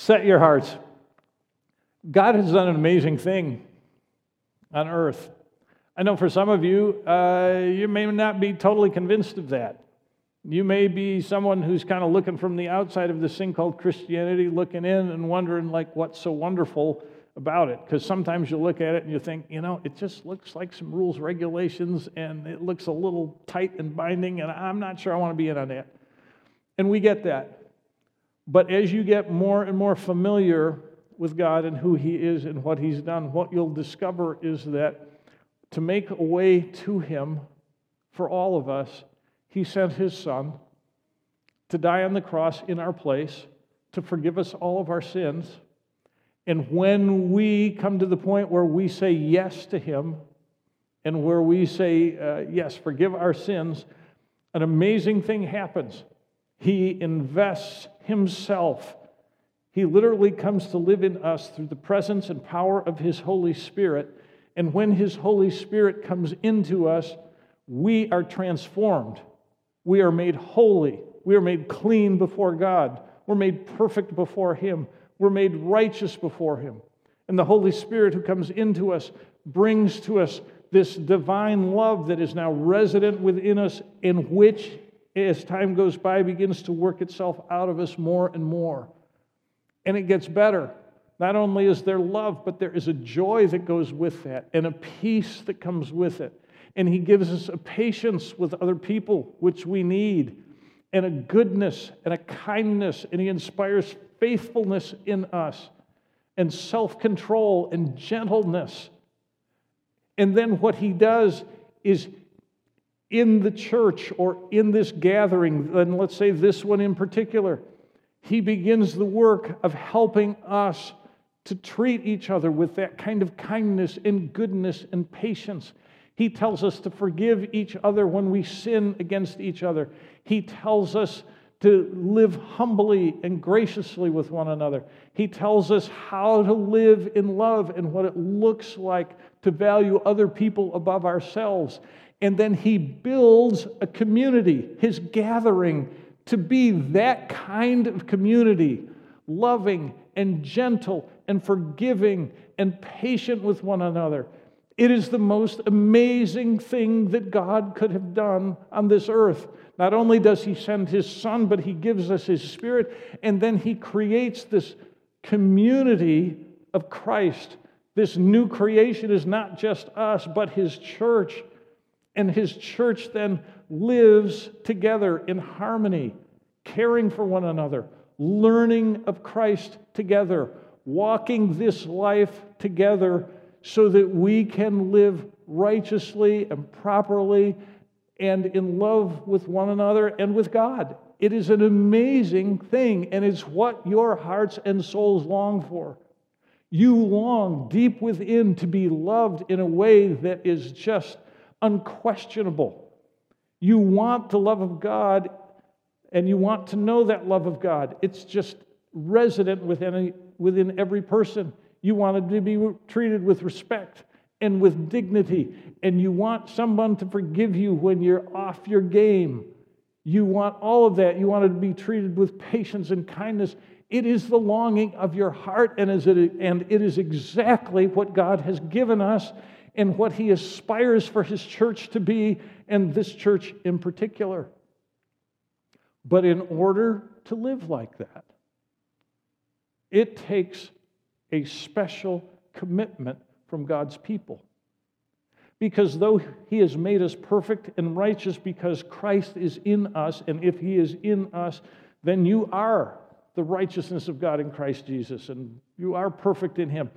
Set your hearts. God has done an amazing thing on earth. I know for some of you, you may not be totally convinced of that. You may be someone who's kind of looking from the outside of this thing called Christianity, looking in and wondering, like, what's so wonderful about it? Because sometimes you look at it and you think, it just looks like some rules, regulations, and it looks a little tight and binding, and I'm not sure I want to be in on that. And we get that. But as you get more and more familiar with God and who He is and what He's done, what you'll discover is that to make a way to Him for all of us, He sent His Son to die on the cross in our place, to forgive us all of our sins. And when we come to the point where we say yes to Him, and where we say, yes, forgive our sins, an amazing thing happens. He invests Himself. He literally comes to live in us through the presence and power of His Holy Spirit. And when His Holy Spirit comes into us, we are transformed. We are made holy. We are made clean before God. We're made perfect before Him. We're made righteous before Him. And the Holy Spirit who comes into us brings to us this divine love that is now resident within us, in which, as time goes by, begins to work itself out of us more and more. And it gets better. Not only is there love, but there is a joy that goes with that, and a peace that comes with it. And He gives us a patience with other people, which we need, and a goodness and a kindness, and He inspires faithfulness in us, and self-control and gentleness. And then what He does is, in the church or in this gathering, and let's say this one in particular, He begins the work of helping us to treat each other with that kind of kindness and goodness and patience. He tells us to forgive each other when we sin against each other. He tells us to live humbly and graciously with one another. He tells us how to live in love and what it looks like to value other people above ourselves. And then He builds a community, His gathering, to be that kind of community, loving and gentle and forgiving and patient with one another. It is the most amazing thing that God could have done on this earth. Not only does He send His Son, but He gives us His Spirit, and then He creates this community of Christ. This new creation is not just us, but His church. And His church then lives together in harmony, caring for one another, learning of Christ together, walking this life together so that we can live righteously and properly and in love with one another and with God. It is an amazing thing, and it's what your hearts and souls long for. You long deep within to be loved in a way that is just unquestionable. You want the love of God, and you want to know that love of God. It's just resident within every person. You want to be treated with respect and with dignity, and you want someone to forgive you when you're off your game. You want all of that. You want to be treated with patience and kindness. It is the longing of your heart, and it is exactly what God has given us and what He aspires for His church to be, and this church in particular. But in order to live like that, it takes a special commitment from God's people. Because though He has made us perfect and righteous because Christ is in us, and if He is in us, then you are the righteousness of God in Christ Jesus, and you are perfect in Him.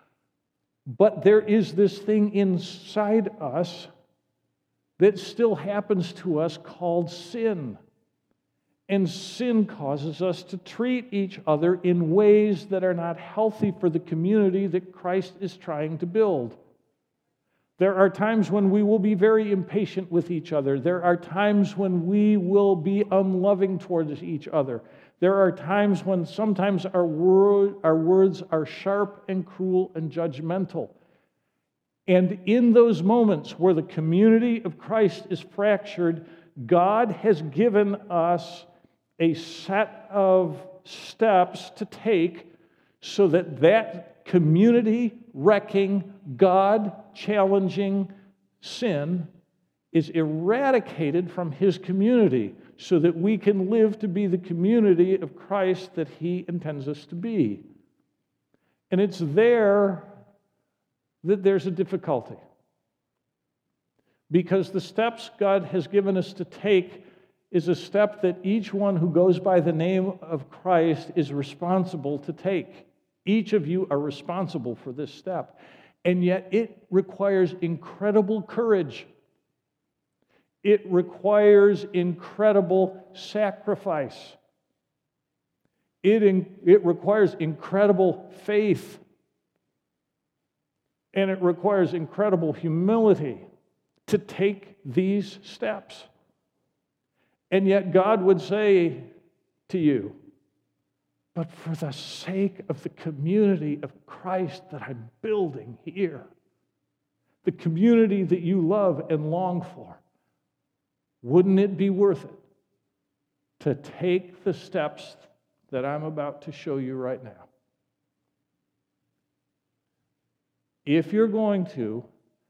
But there is this thing inside us that still happens to us called sin. And sin causes us to treat each other in ways that are not healthy for the community that Christ is trying to build. There are times when we will be very impatient with each other. There are times when we will be unloving towards each other. There are times when sometimes our words are sharp and cruel and judgmental. And in those moments where the community of Christ is fractured, God has given us a set of steps to take so that that community-wrecking, God-challenging sin is eradicated from his community, so that we can live to be the community of Christ that he intends us to be. And it's there that there's a difficulty. Because the steps God has given us to take is a step that each one who goes by the name of Christ is responsible to take. Each of you are responsible for this step. And yet it requires incredible courage. It requires incredible sacrifice. It requires incredible faith. And it requires incredible humility to take these steps. And yet God would say to you, but for the sake of the community of Christ that I'm building here, the community that you love and long for, wouldn't it be worth it to take the steps that I'm about to show you right now? If you're going to,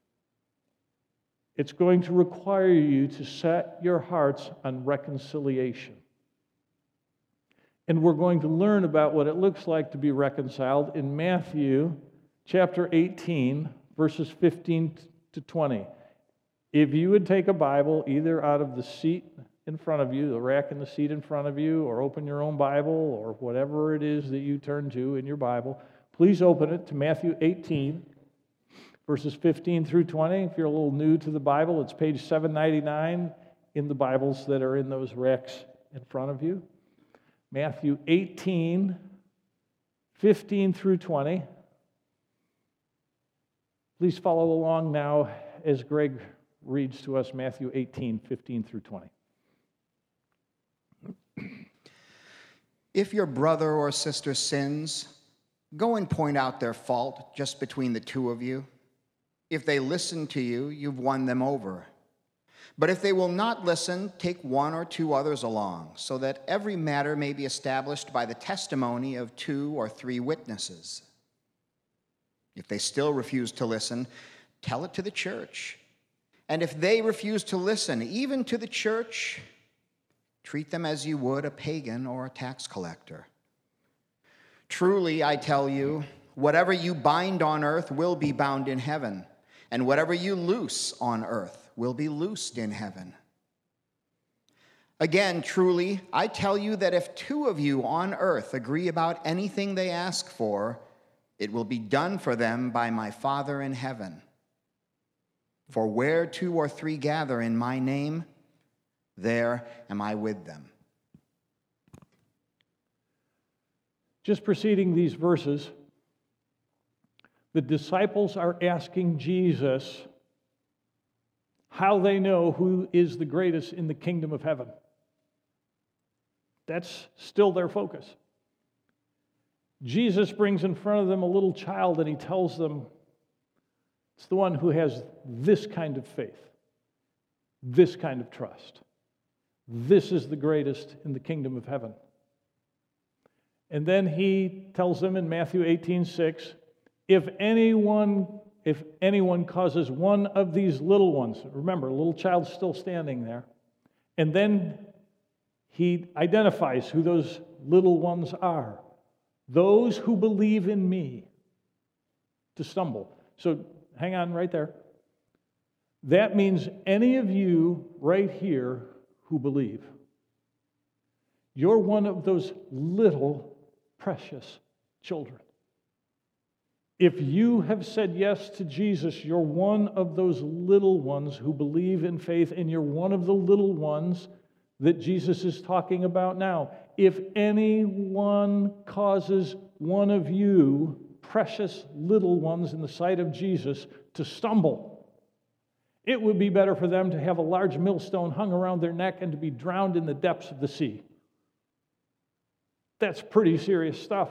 it's going to require you to set your hearts on reconciliation. And we're going to learn about what it looks like to be reconciled in Matthew chapter 18, verses 15 to 20. If you would take a Bible either out of the seat in front of you, the rack in the seat in front of you, or open your own Bible, or whatever it is that you turn to in your Bible, please open it to Matthew 18, verses 15 through 20. If you're a little new to the Bible, it's page 799 in the Bibles that are in those racks in front of you. Matthew 18, 15 through 20. Please follow along now as Greg reads to us Matthew 18, 15 through 20. If your brother or sister sins, go and point out their fault just between the two of you. If they listen to you, you've won them over. But if they will not listen, take one or two others along, so that every matter may be established by the testimony of 2 or 3 witnesses. If they still refuse to listen, tell it to the church. And if they refuse to listen, even to the church, treat them as you would a pagan or a tax collector. Truly, I tell you, whatever you bind on earth will be bound in heaven, and whatever you loose on earth will be loosed in heaven. Again, truly, I tell you that if 2 of you on earth agree about anything they ask for, it will be done for them by my Father in heaven. For where 2 or 3 gather in my name, there am I with them. Just preceding these verses, the disciples are asking Jesus how they know who is the greatest in the kingdom of heaven. That's still their focus. Jesus brings in front of them a little child and he tells them it's the one who has this kind of faith, this kind of trust. This is the greatest in the kingdom of heaven. And then he tells them in Matthew 18:6, if anyone causes one of these little ones, remember, a little child's still standing there, and then he identifies who those little ones are, those who believe in me, to stumble. So hang on right there. That means any of you right here who believe. You're one of those little precious children. If you have said yes to Jesus, you're one of those little ones who believe in faith, and you're one of the little ones that Jesus is talking about now. If anyone causes one of you, precious little ones in the sight of Jesus, to stumble, it would be better for them to have a large millstone hung around their neck and to be drowned in the depths of the sea. That's pretty serious stuff.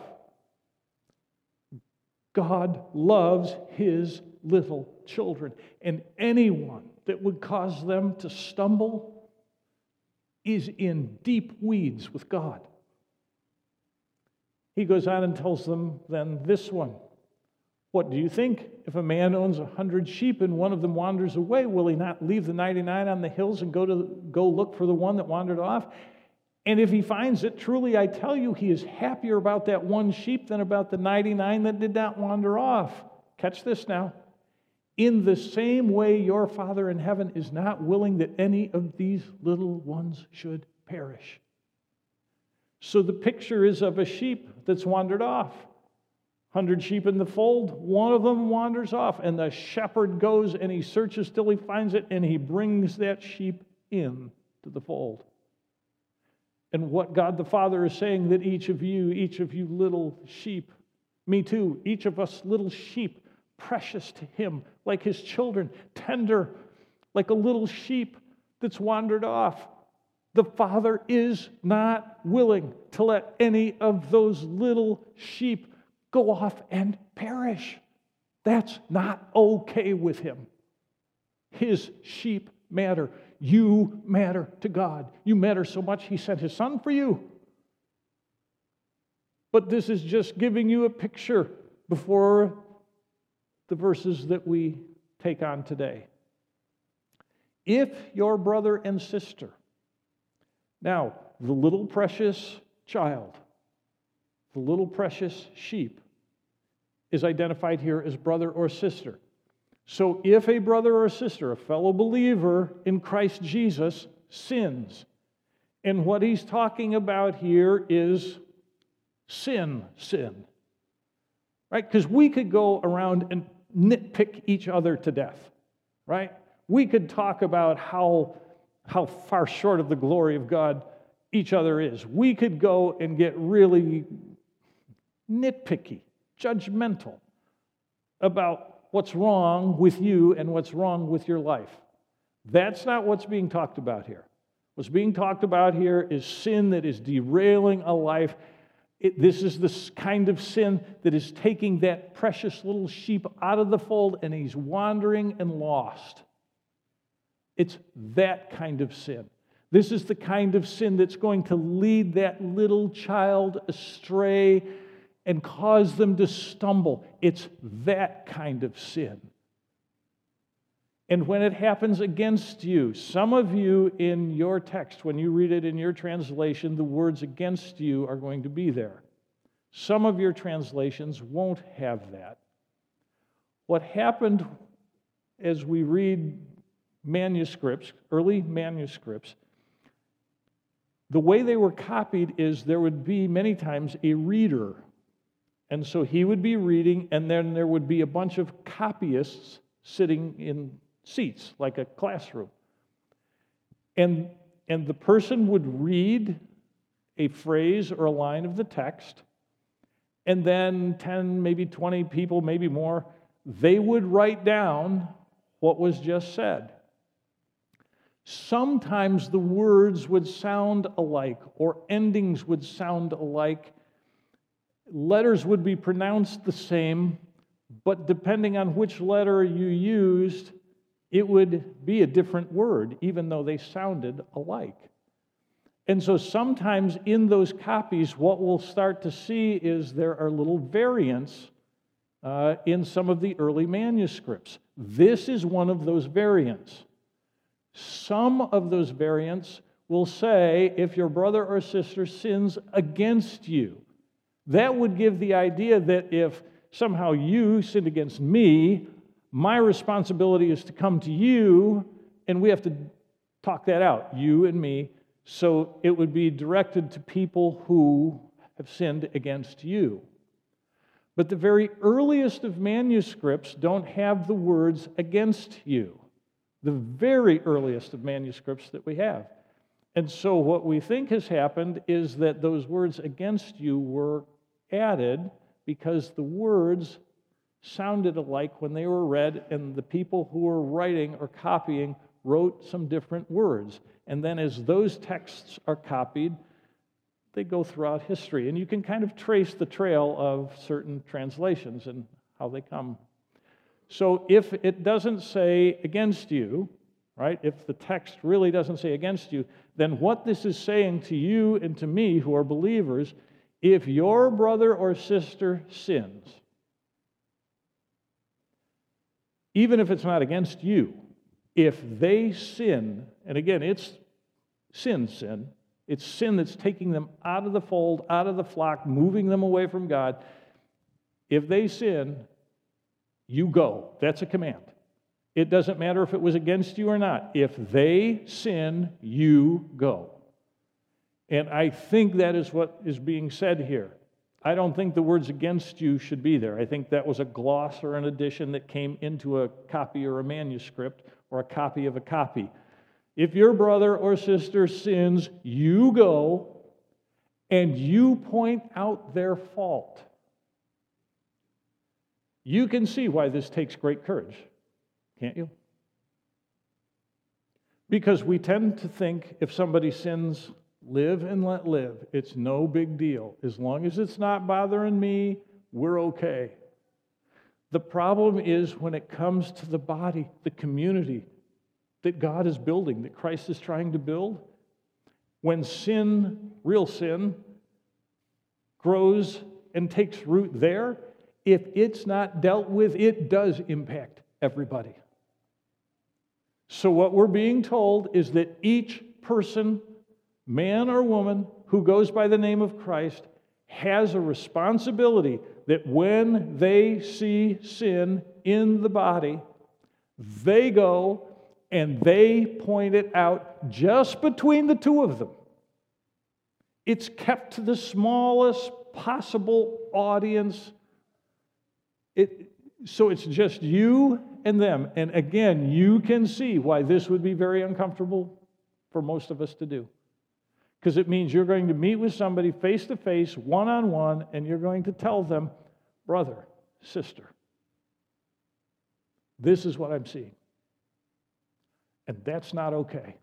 God loves his little children, and anyone that would cause them to stumble is in deep weeds with God. He goes on and tells them then this one. What do you think? If a man owns 100 sheep and one of them wanders away, will he not leave the 99 on the hills and go look for the one that wandered off? And if he finds it, truly I tell you, he is happier about that one sheep than about the 99 that did not wander off. Catch this now. In the same way, your Father in heaven is not willing that any of these little ones should perish. So the picture is of a sheep that's wandered off. 100 sheep in the fold, one of them wanders off, and the shepherd goes and he searches till he finds it, and he brings that sheep in to the fold. And what God the Father is saying, that each of you little sheep, me too, each of us little sheep, precious to him, like his children, tender, like a little sheep that's wandered off. The Father is not willing to let any of those little sheep go off and perish. That's not okay with him. His sheep matter. You matter to God. You matter so much, he sent his Son for you. But this is just giving you a picture before the verses that we take on today. If your brother and sister, now the little precious child, the little precious sheep, is identified here as brother or sister. So if a brother or sister, a fellow believer in Christ Jesus, sins, and what he's talking about here is sin, right? Because we could go around and nitpick each other to death, right? We could talk about how far short of the glory of God each other is. We could go and get really nitpicky, judgmental about what's wrong with you and what's wrong with your life. That's not what's being talked about here. What's being talked about here is sin that is derailing a life. This is the kind of sin that is taking that precious little sheep out of the fold, and he's wandering and lost. It's that kind of sin. This is the kind of sin that's going to lead that little child astray and cause them to stumble. It's that kind of sin. And when it happens against you, some of you in your text, when you read it in your translation, the words against you are going to be there. Some of your translations won't have that. What happened as we read manuscripts, early manuscripts, the way they were copied is there would be many times a reader. And so he would be reading, and then there would be a bunch of copyists sitting in seats, like a classroom. And the person would read a phrase or a line of the text, and then 10, maybe 20 people, maybe more, they would write down what was just said. Sometimes the words would sound alike, or endings would sound alike. Letters would be pronounced the same, but depending on which letter you used, it would be a different word, even though they sounded alike. And so sometimes in those copies, what we'll start to see is there are little variants in some of the early manuscripts. This is one of those variants. Some of those variants will say, if your brother or sister sins against you. That would give the idea that if somehow you sinned against me, my responsibility is to come to you, and we have to talk that out, you and me. So it would be directed to people who have sinned against you. But the very earliest of manuscripts don't have the words against you. The very earliest of manuscripts that we have. And so what we think has happened is that those words against you were added because the words sounded alike when they were read, and the people who were writing or copying wrote some different words. And then as those texts are copied, they go throughout history. And you can kind of trace the trail of certain translations and how they come. So if it doesn't say against you, right, if the text really doesn't say against you, then what this is saying to you and to me who are believers If your brother or sister sins, even if it's not against you, if they sin, and again, it's sin, it's sin that's taking them out of the fold, out of the flock, moving them away from God. If they sin, you go. That's a command. It doesn't matter if it was against you or not. If they sin, you go. And I think that is what is being said here. I don't think the words against you should be there. I think that was a gloss or an addition that came into a copy or a manuscript or a copy of a copy. If your brother or sister sins, you go and you point out their fault. You can see why this takes great courage, can't you? Because we tend to think if somebody sins, live and let live. It's no big deal. As long as it's not bothering me, we're okay. The problem is when it comes to the body, the community that God is building, that Christ is trying to build, when sin, real sin, grows and takes root there, if it's not dealt with, it does impact everybody. So what we're being told is that each person, man or woman, who goes by the name of Christ has a responsibility that when they see sin in the body, they go and they point it out just between the two of them. It's kept to the smallest possible audience. So it's just you and them. And again, you can see why this would be very uncomfortable for most of us to do. Because it means you're going to meet with somebody face to face, one-on-one, and you're going to tell them, brother, sister, this is what I'm seeing. And that's not okay.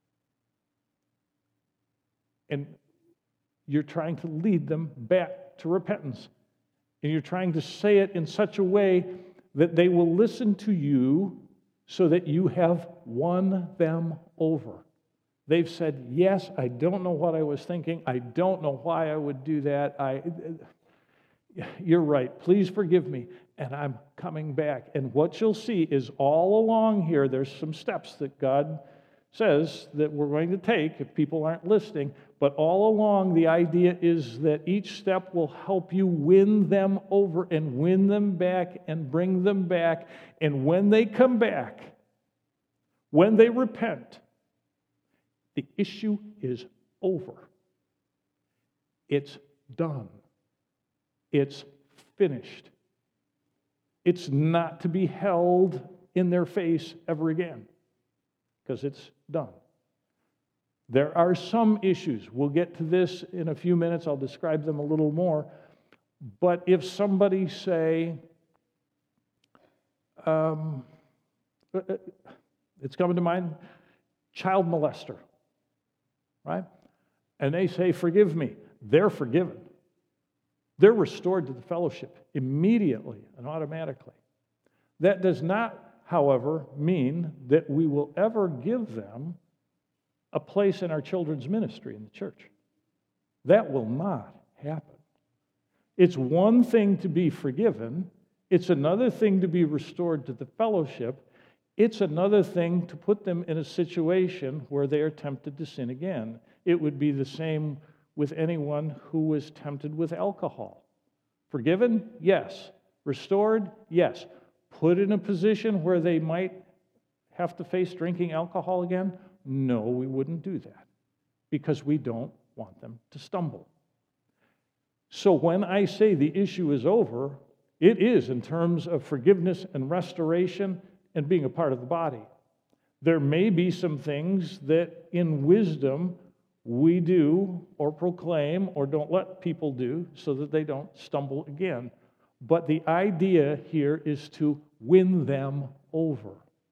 And you're trying to lead them back to repentance. And you're trying to say it in such a way that they will listen to you so that you have won them over. They've said, yes, I don't know what I was thinking. I don't know why I would do that. You're right. Please forgive me. And I'm coming back. And what you'll see is all along here, there's some steps that God says that we're going to take if people aren't listening. But all along, the idea is that each step will help you win them over and win them back and bring them back. And when they come back, when they repent, the issue is over. It's done. It's finished. It's not to be held in their face ever again, because it's done. There are some issues. We'll get to this in a few minutes. I'll describe them a little more. But if somebody say, it's coming to mind, child molester, right? And they say, forgive me. They're forgiven. They're restored to the fellowship immediately and automatically. That does not, however, mean that we will ever give them a place in our children's ministry in the church. That will not happen. It's one thing to be forgiven. It's another thing to be restored to the fellowship. It's another thing to put them in a situation where they are tempted to sin again. It would be the same with anyone who was tempted with alcohol. Forgiven? Yes. Restored? Yes. Put in a position where they might have to face drinking alcohol again? No, we wouldn't do that because we don't want them to stumble. So when I say the issue is over, it is in terms of forgiveness and restoration and being a part of the body. There may be some things that in wisdom we do or proclaim or don't let people do so that they don't stumble again. But the idea here is to win them over.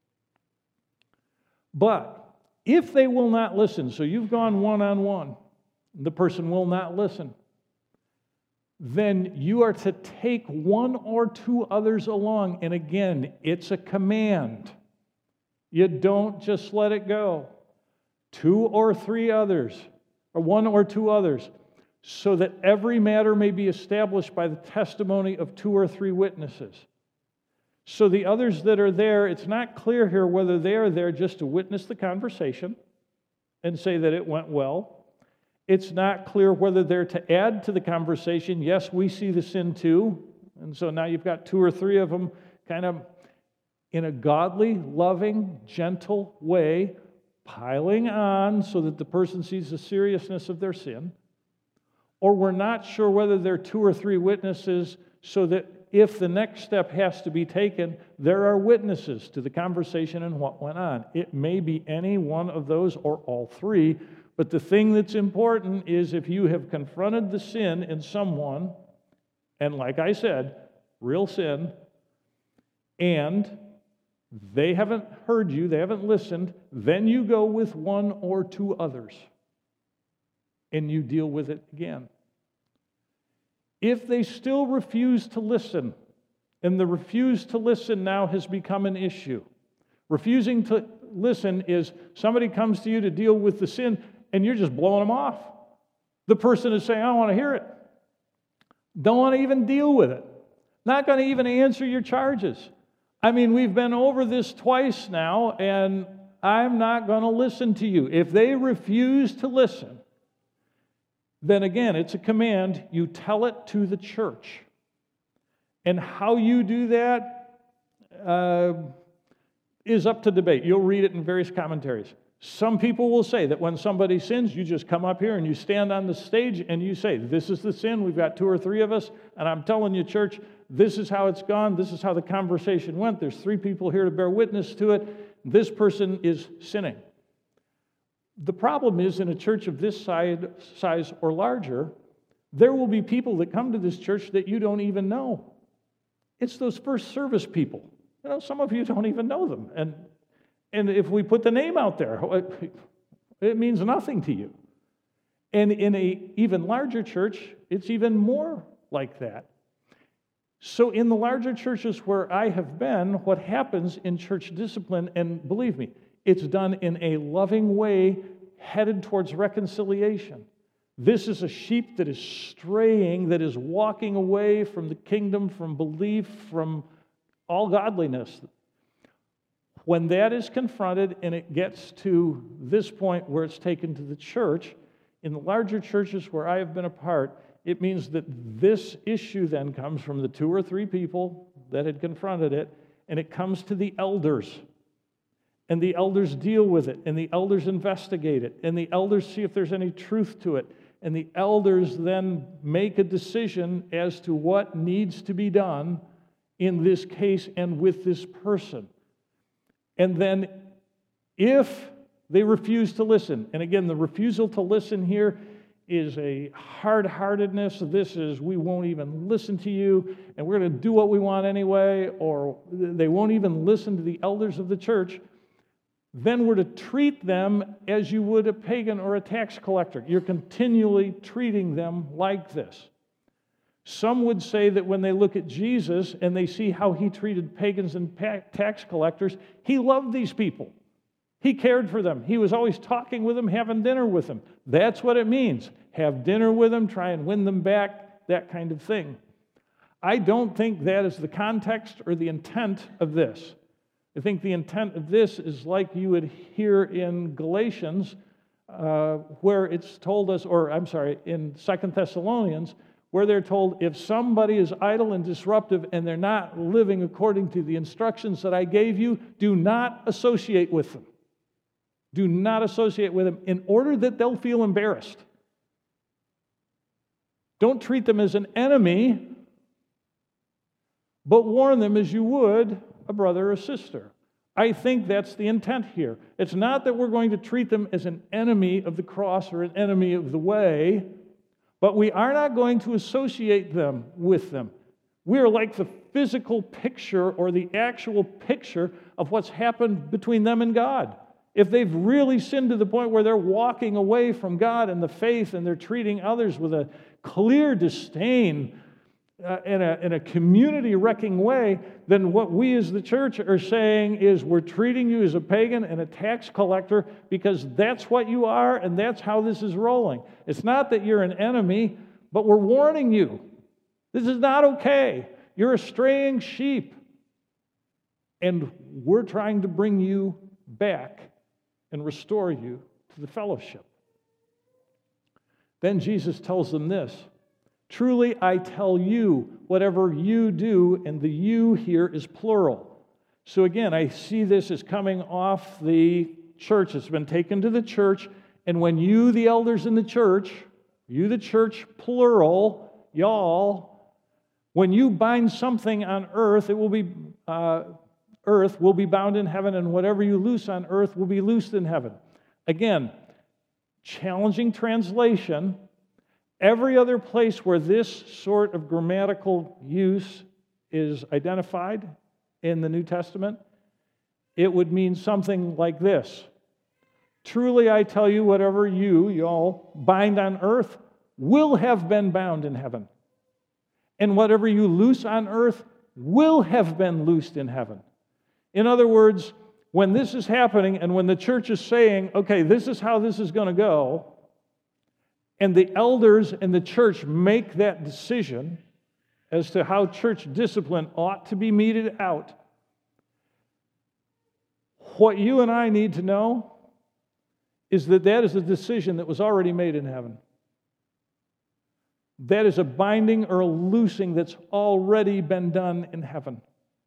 But if they will not listen, so you've gone one-on-one, the person will not listen, then you are to take one or two others along. And again, it's a command. You don't just let it go. 2 or 3 others, or 1 or 2 others, so that every matter may be established by the testimony of 2 or 3 witnesses. So the others that are there, it's not clear here whether they are there just to witness the conversation and say that it went well. It's not clear whether they're to add to the conversation, yes, we see the sin too. And so now you've got 2 or 3 of them kind of in a godly, loving, gentle way, piling on so that the person sees the seriousness of their sin. Or we're not sure whether there are 2 or 3 witnesses so that if the next step has to be taken, there are witnesses to the conversation and what went on. It may be any one of those or all 3, but the thing that's important is if you have confronted the sin in someone, and like I said, real sin, and they haven't heard you, they haven't listened, then you go with 1 or 2 others, and you deal with it again. If they still refuse to listen, and the refuse to listen now has become an issue. Refusing to listen is somebody comes to you to deal with the sin, and you're just blowing them off. The person is saying, I don't want to hear it. Don't want to even deal with it. Not going to even answer your charges. I mean, we've been over this twice now, and I'm not going to listen to you. If they refuse to listen, then again, it's a command. You tell it to the church. And how you do that is up to debate. You'll read it in various commentaries. Some people will say that when somebody sins, you just come up here and you stand on the stage and you say, this is the sin, we've got 2 or 3 of us, and I'm telling you, church, this is how it's gone, this is how the conversation went, there's 3 people here to bear witness to it, this person is sinning. The problem is, in a church of this size or larger, there will be people that come to this church that you don't even know. It's those first service people. You know, some of you don't even know them. And if we put the name out there, it means nothing to you. And in an even larger church, it's even more like that. So in the larger churches where I have been, what happens in church discipline, and believe me, it's done in a loving way, headed towards reconciliation. This is a sheep that is straying, that is walking away from the kingdom, from belief, from all godliness. When that is confronted and it gets to this point where it's taken to the church, in the larger churches where I have been a part, it means that this issue then comes from the 2 or 3 people that had confronted it, and it comes to the elders. And the elders deal with it, and the elders investigate it, and the elders see if there's any truth to it, and the elders then make a decision as to what needs to be done in this case and with this person. And then if they refuse to listen, and again, the refusal to listen here is a hard-heartedness. This is, we won't even listen to you, and we're going to do what we want anyway, or they won't even listen to the elders of the church. Then we're to treat them as you would a pagan or a tax collector. You're continually treating them like this. Some would say that when they look at Jesus and they see how he treated pagans and tax collectors, he loved these people. He cared for them. He was always talking with them, having dinner with them. That's what it means. Have dinner with them, try and win them back, that kind of thing. I don't think that is the context or the intent of this. I think the intent of this is like you would hear in Galatians, where it's told us, in 2 Thessalonians, where they're told if somebody is idle and disruptive and they're not living according to the instructions that I gave you, do not associate with them. Do not associate with them in order that they'll feel embarrassed. Don't treat them as an enemy, but warn them as you would a brother or sister. I think that's the intent here. It's not that we're going to treat them as an enemy of the cross or an enemy of the way, but we are not going to associate them with them. We are like the physical picture or the actual picture of what's happened between them and God. If they've really sinned to the point where they're walking away from God and the faith and they're treating others with a clear disdain, in a community-wrecking way, then what we as the church are saying is we're treating you as a pagan and a tax collector because that's what you are and that's how this is rolling. It's not that you're an enemy, but we're warning you. This is not okay. You're a straying sheep. And we're trying to bring you back and restore you to the fellowship. Then Jesus tells them this, truly I tell you, whatever you do, and the you here is plural. So again, I see this as coming off the church. It's been taken to the church, and when you, the elders in the church, you, the church, plural, y'all, when you bind something on earth, it will be earth will be bound in heaven, and whatever you loose on earth will be loosed in heaven. Again, challenging translation. Every other place where this sort of grammatical use is identified in the New Testament, it would mean something like this. Truly I tell you, whatever y'all, bind on earth will have been bound in heaven. And whatever you loose on earth will have been loosed in heaven. In other words, when this is happening and when the church is saying, okay, this is how this is going to go, and the elders in the church make that decision as to how church discipline ought to be meted out, what you and I need to know is that that is a decision that was already made in heaven. That is a binding or a loosing that's already been done in heaven.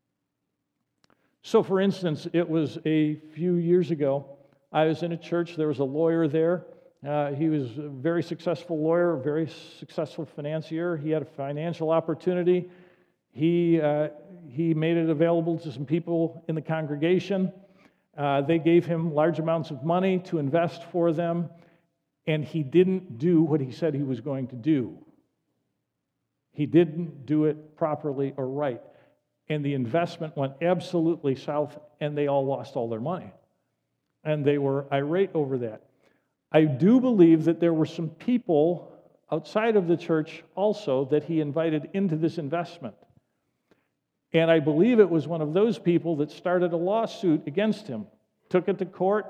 So, for instance, it was a few years ago, I was in a church, there was a lawyer there. He was a very successful lawyer, a very successful financier. He had a financial opportunity. He made it available to some people in the congregation. They gave him large amounts of money to invest for them, and he didn't do what he said he was going to do. He didn't do it properly or right. And the investment went absolutely south, and they all lost all their money. And they were irate over that. I do believe that there were some people outside of the church also that he invited into this investment. And I believe it was one of those people that started a lawsuit against him, took it to court.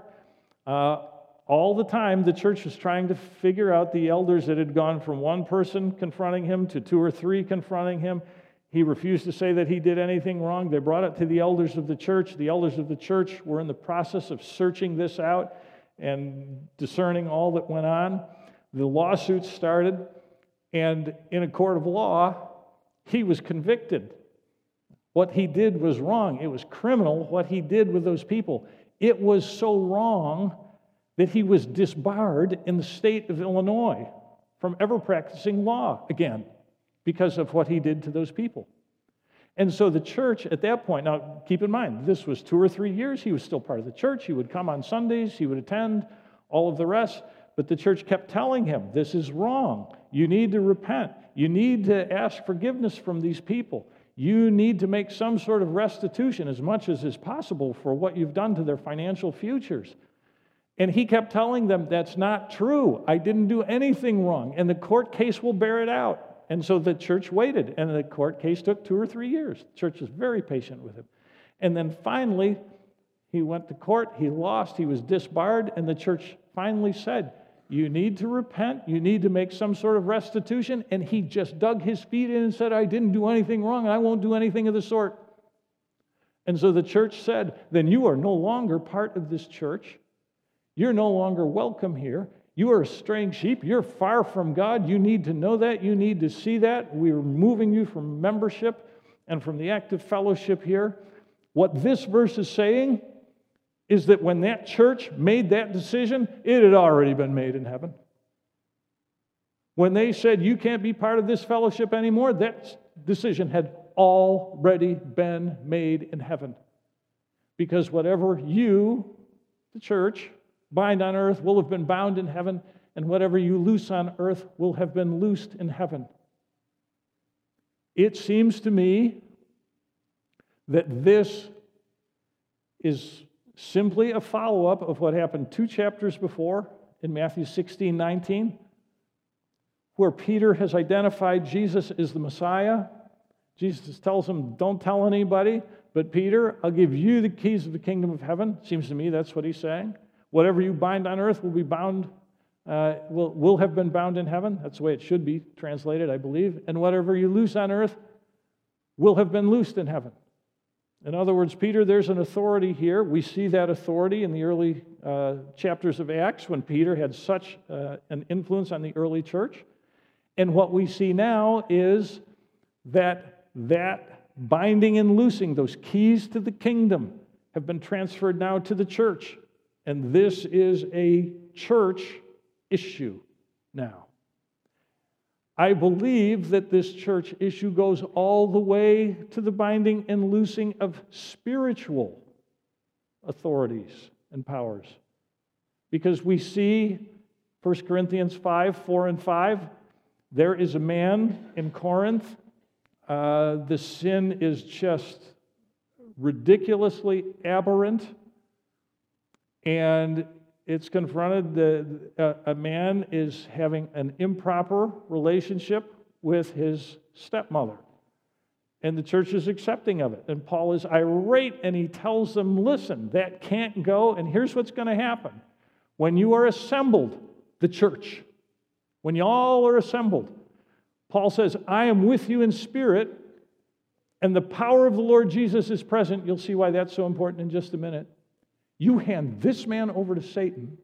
All the time, the church was trying to figure out the elders that had gone from one person confronting him to two or three confronting him. He refused to say that he did anything wrong. They brought it to the elders of the church. The elders of the church were in the process of searching this out and discerning all that went on. The lawsuit started, and in a court of law, he was convicted. What he did was wrong. It was criminal what he did with those people. It was so wrong that he was disbarred in the state of Illinois from ever practicing law again because of what he did to those people. And so the church at that point, now keep in mind, this was 2 or 3 years, he was still part of the church, he would come on Sundays, he would attend, all of the rest, but the church kept telling him, this is wrong, you need to repent, you need to ask forgiveness from these people, you need to make some sort of restitution as much as is possible for what you've done to their financial futures. And he kept telling them, that's not true, I didn't do anything wrong, and the court case will bear it out. And so the church waited, and the court case took 2 or 3 years. The church was very patient with him. And then finally, he went to court, he lost, he was disbarred, and the church finally said, you need to repent, you need to make some sort of restitution, and he just dug his feet in and said, I didn't do anything wrong, and I won't do anything of the sort. And so the church said, then you are no longer part of this church, you're no longer welcome here, you are a straying sheep. You're far from God. You need to know that. You need to see that. We're removing you from membership and from the active fellowship here. What this verse is saying is that when that church made that decision, it had already been made in heaven. When they said, you can't be part of this fellowship anymore, that decision had already been made in heaven. Because whatever you, the church, bind on earth will have been bound in heaven, and whatever you loose on earth will have been loosed in heaven. It seems to me that this is simply a follow-up of what happened 2 chapters before in Matthew 16:19, where Peter has identified Jesus as the Messiah, Jesus tells him, don't tell anybody, but Peter, I'll give you the keys of the kingdom of heaven. Seems to me that's what he's saying. Whatever you bind on earth will be bound, will have been bound in heaven. That's the way it should be translated, I believe. And whatever you loose on earth will have been loosed in heaven. In other words, Peter, there's an authority here. We see that authority in the early chapters of Acts when Peter had such an influence on the early church. And what we see now is that binding and loosing, those keys to the kingdom, have been transferred now to the church. And this is a church issue now. I believe that this church issue goes all the way to the binding and loosing of spiritual authorities and powers. Because we see 1 Corinthians 5, 4 and 5, there is a man in Corinth. The sin is just ridiculously aberrant, and it's confronted. A man is having an improper relationship with his stepmother, and the church is accepting of it. And Paul is irate, and he tells them, listen, that can't go, and here's what's going to happen. When you are assembled, the church, when you all are assembled, Paul says, I am with you in spirit, and the power of the Lord Jesus is present. You'll see why that's so important in just a minute. You hand this man over to Satan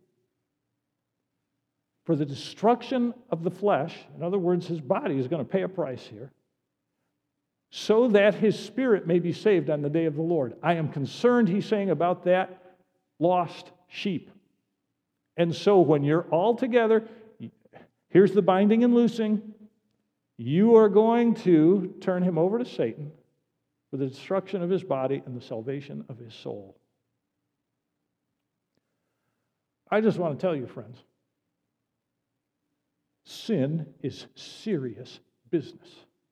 for the destruction of the flesh. In other words, his body is going to pay a price here, so that his spirit may be saved on the day of the Lord. I am concerned, he's saying, about that lost sheep. And so when you're all together, here's the binding and loosing. You are going to turn him over to Satan for the destruction of his body and the salvation of his soul. I just want to tell you, friends, sin is serious business.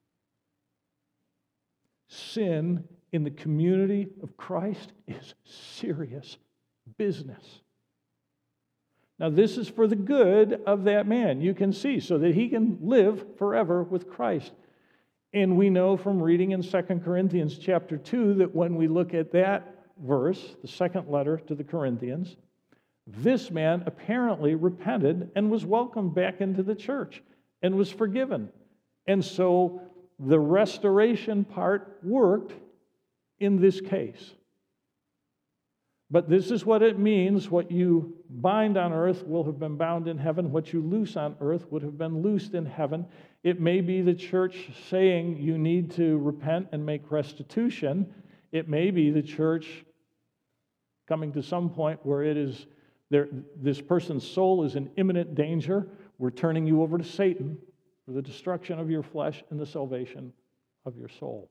Sin in the community of Christ is serious business. Now, this is for the good of that man, you can see, so that he can live forever with Christ. And we know from reading in 2 Corinthians chapter 2 that when we look at that verse, the second letter to the Corinthians, this man apparently repented and was welcomed back into the church and was forgiven. And so the restoration part worked in this case. But this is what it means. What you bind on earth will have been bound in heaven. What you loose on earth would have been loosed in heaven. It may be the church saying you need to repent and make restitution. It may be the church coming to some point where it is this person's soul is in imminent danger. We're turning you over to Satan for the destruction of your flesh and the salvation of your soul.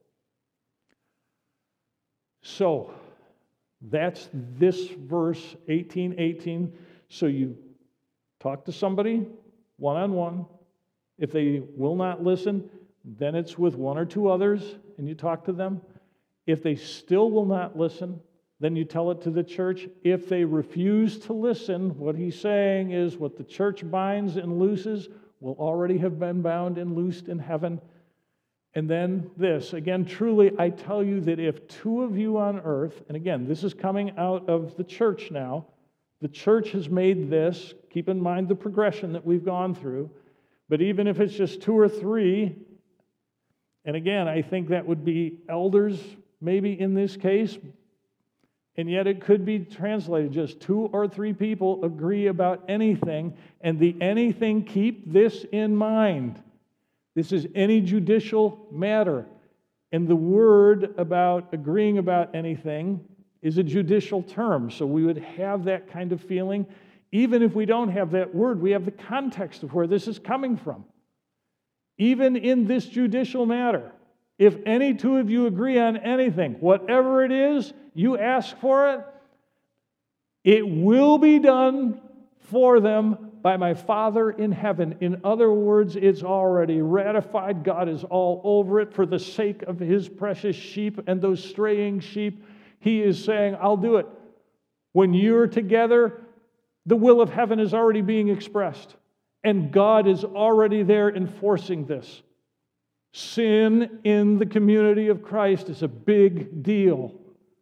So, that's this verse 18:18. So you talk to somebody one-on-one. If they will not listen, then it's with one or two others and you talk to them. If they still will not listen, then you tell it to the church. If they refuse to listen, what he's saying is what the church binds and looses will already have been bound and loosed in heaven. And then this, again, truly, I tell you that if two of you on earth, and again, this is coming out of the church now, the church has made this, keep in mind the progression that we've gone through, but even if it's just two or three, and again, I think that would be elders maybe in this case, and yet it could be translated just two or three people agree about anything, and the anything, keep this in mind. This is any judicial matter. And the word about agreeing about anything is a judicial term. So we would have that kind of feeling. Even if we don't have that word, we have the context of where this is coming from. Even in this judicial matter, if any two of you agree on anything, whatever it is, you ask for it, it will be done for them by my Father in heaven. In other words, it's already ratified. God is all over it for the sake of his precious sheep and those straying sheep. He is saying, I'll do it. When you're together, the will of heaven is already being expressed. And God is already there enforcing this. Sin in the community of Christ is a big deal.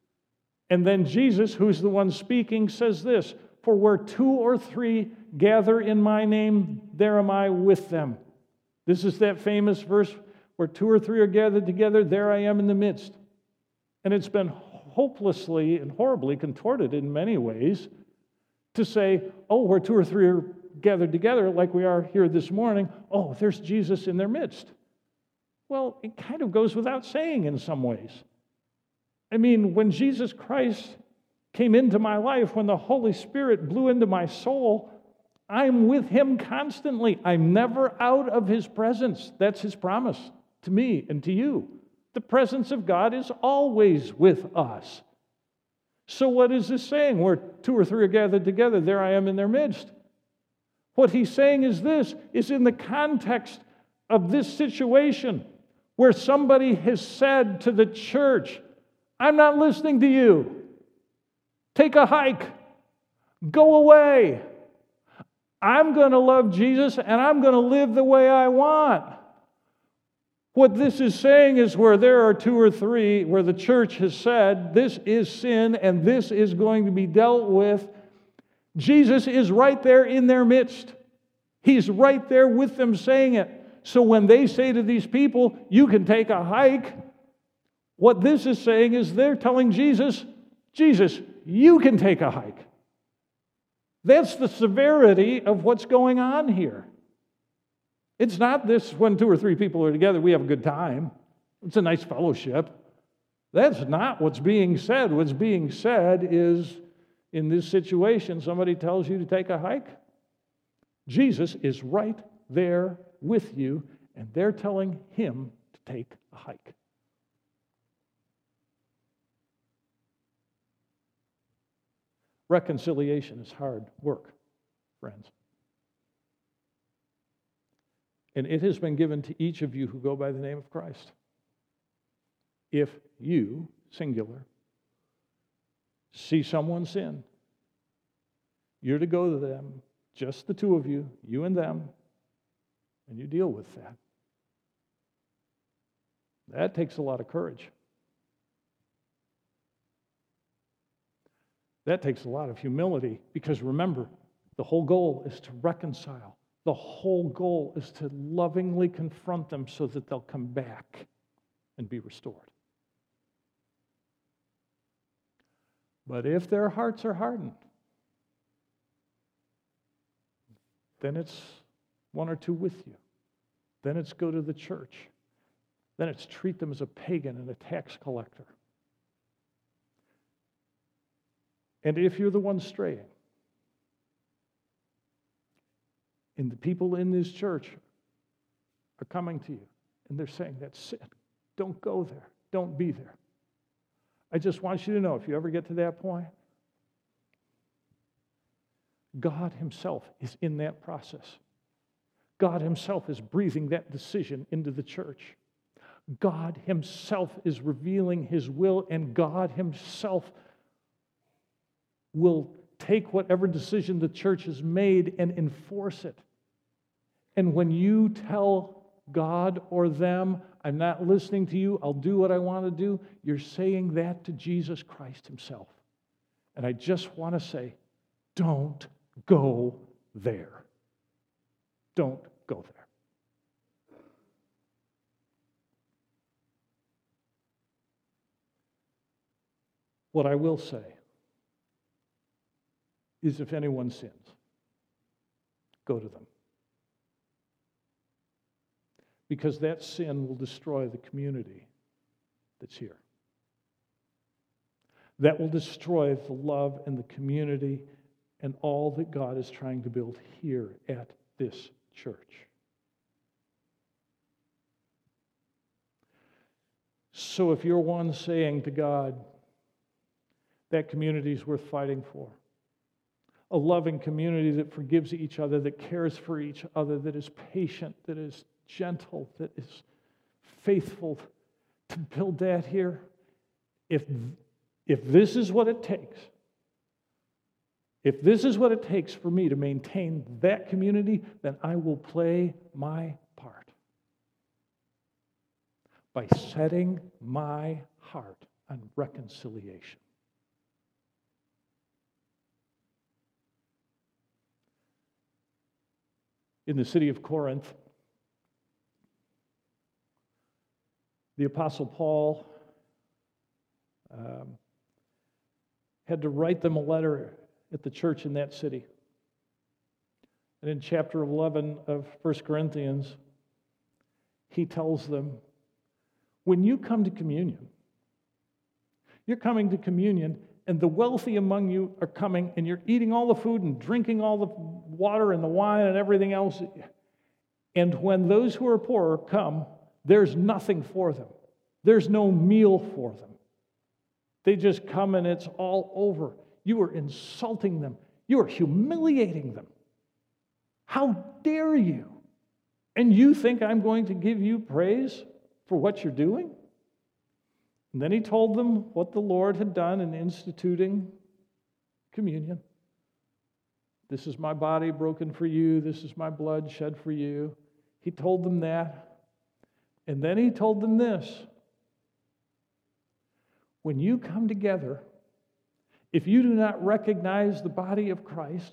And then Jesus, who's the one speaking, says this, "For where 2 or 3 gather in my name, there am I with them." This is that famous verse, where 2 or 3 are gathered together, there I am in the midst. And it's been hopelessly and horribly contorted in many ways to say, oh, where 2 or 3 are gathered together, like we are here this morning, oh, there's Jesus in their midst. Well, it kind of goes without saying in some ways. I mean, when Jesus Christ came into my life, when the Holy Spirit blew into my soul, I'm with him constantly. I'm never out of his presence. That's his promise to me and to you. The presence of God is always with us. So what is this saying? Where 2 or 3 are gathered together, there I am in their midst. What he's saying is this, is in the context of this situation where somebody has said to the church, I'm not listening to you. Take a hike. Go away. I'm going to love Jesus and I'm going to live the way I want. What this is saying is where there are 2 or 3, where the church has said, this is sin and this is going to be dealt with, Jesus is right there in their midst. He's right there with them saying it. So when they say to these people, you can take a hike, what this is saying is they're telling Jesus, Jesus, you can take a hike. That's the severity of what's going on here. It's not this when 2 or 3 people are together, we have a good time. It's a nice fellowship. That's not what's being said. What's being said is, in this situation, somebody tells you to take a hike. Jesus is right there with you, and they're telling him to take a hike. Reconciliation is hard work, friends. And it has been given to each of you who go by the name of Christ. If you, singular, see someone sin, you're to go to them, just the 2 of you, you and them, and you deal with that. That takes a lot of courage. That takes a lot of humility, because remember, the whole goal is to reconcile. The whole goal is to lovingly confront them so that they'll come back and be restored. But if their hearts are hardened, then it's 1 or 2 with you. Then it's go to the church. Then it's treat them as a pagan and a tax collector. And if you're the one straying, and the people in this church are coming to you, and they're saying, that's sin. Don't go there. Don't be there. I just want you to know, if you ever get to that point, God himself is in that process. God himself is breathing that decision into the church. God himself is revealing his will, and God himself will take whatever decision the church has made and enforce it. And when you tell God or them, I'm not listening to you, I'll do what I want to do, you're saying that to Jesus Christ himself. And I just want to say, don't go there. Don't go there. What I will say is, if anyone sins, go to them. Because that sin will destroy the community that's here. That will destroy the love and the community and all that God is trying to build here at this church. So if you're one saying to God, that community is worth fighting for, a loving community that forgives each other, that cares for each other, that is patient, that is gentle, that is faithful, to build that here, if this is what it takes, if this is what it takes for me to maintain that community, then I will play my part. by setting my heart on reconciliation. In the city of Corinth, the Apostle Paul had to write them a letter at the church in that city. And in chapter 11 of 1 Corinthians, he tells them, when you come to communion, you're coming to communion, and the wealthy among you are coming, and you're eating all the food and drinking all the water and the wine and everything else. And when those who are poorer come, there's nothing for them. There's no meal for them. They just come and it's all over. You are insulting them. You are humiliating them. How dare you? And you think I'm going to give you praise for what you're doing? And then he told them what the Lord had done in instituting communion. This is my body broken for you. This is my blood shed for you. He told them that. And then he told them this. When you come together, if you do not recognize the body of Christ,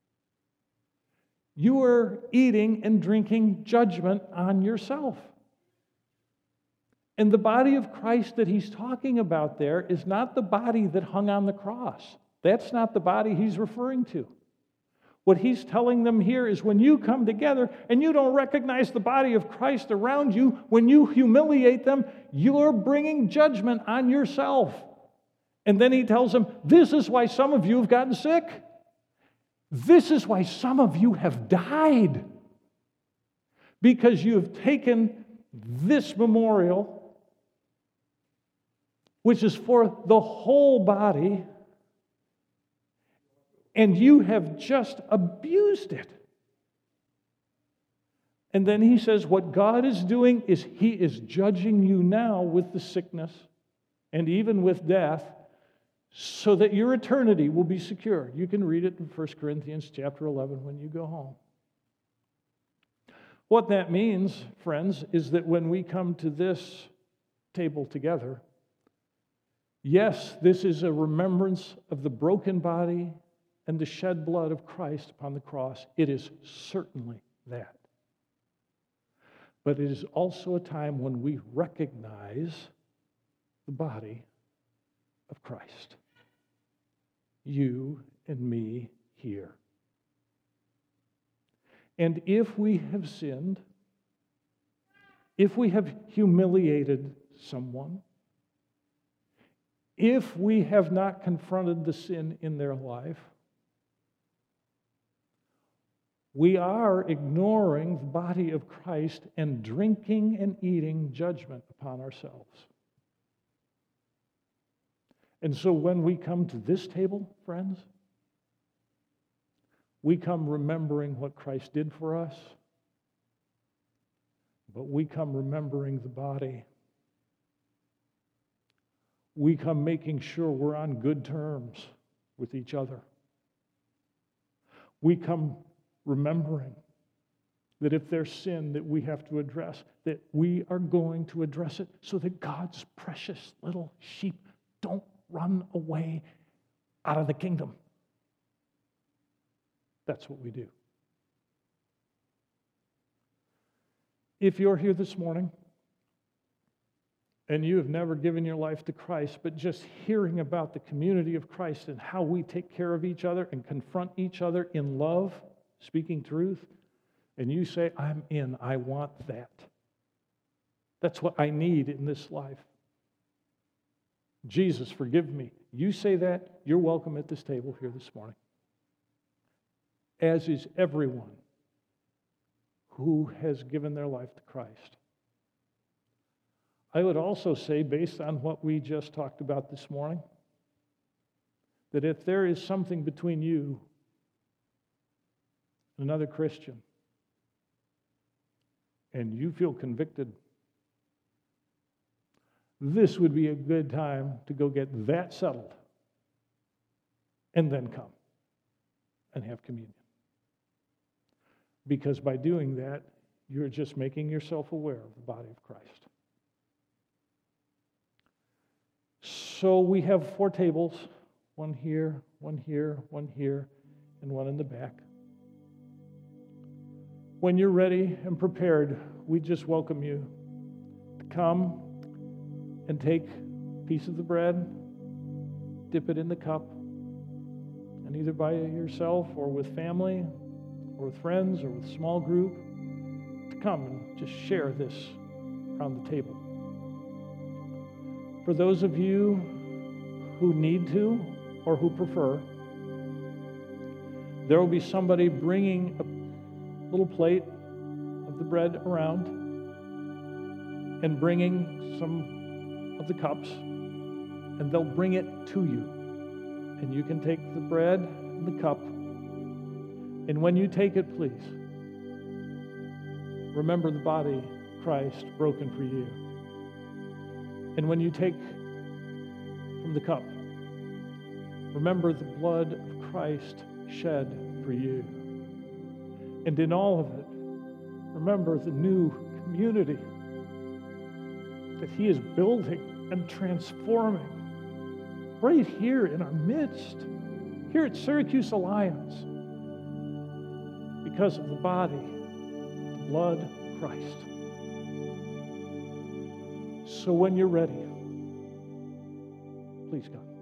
you are eating and drinking judgment on yourself. And the body of Christ that he's talking about there is not the body that hung on the cross. That's not the body he's referring to. What he's telling them here is when you come together and you don't recognize the body of Christ around you, when you humiliate them, you're bringing judgment on yourself. And then he tells them, this is why some of you have gotten sick. This is why some of you have died. Because you have taken this memorial, which is for the whole body, and you have just abused it. And then he says what God is doing is he is judging you now with the sickness and even with death so that your eternity will be secure. You can read it in 1 Corinthians chapter 11 when you go home. What that means, friends, is that when we come to this table together, yes, this is a remembrance of the broken body and the shed blood of Christ upon the cross. It is certainly that. But it is also a time when we recognize the body of Christ. You and me here. And if we have sinned, if we have humiliated someone, if we have not confronted the sin in their life, we are ignoring the body of Christ and drinking and eating judgment upon ourselves. And so when we come to this table, friends, we come remembering what Christ did for us, but we come remembering the body. We come making sure we're on good terms with each other. We come remembering that if there's sin that we have to address, that we are going to address it so that God's precious little sheep don't run away out of the kingdom. That's what we do. If you're here this morning and you have never given your life to Christ, but just hearing about the community of Christ and how we take care of each other and confront each other in love, speaking truth, and you say, I'm in, I want that. That's what I need in this life. Jesus, forgive me. You say that, you're welcome at this table here this morning. As is everyone who has given their life to Christ. I would also say, based on what we just talked about this morning, that if there is something between you and another Christian, and you feel convicted, this would be a good time to go get that settled and then come and have communion. Because by doing that, you're just making yourself aware of the body of Christ. So we have 4 tables, one here, one here, one here, and one in the back. When you're ready and prepared, we just welcome you to come and take a piece of the bread, dip it in the cup, and either by yourself or with family or with friends or with a small group, to come and just share this around the table. For those of you who need to or who prefer, there will be somebody bringing a little plate of the bread around and bringing some of the cups, and they'll bring it to you. And you can take the bread and the cup, and when you take it, please remember the body of Christ broken for you. And when you take from the cup, remember the blood of Christ shed for you. And in all of it, remember the new community that He is building and transforming right here in our midst, here at Syracuse Alliance, because of the body, the blood of Christ. So when you're ready, please come.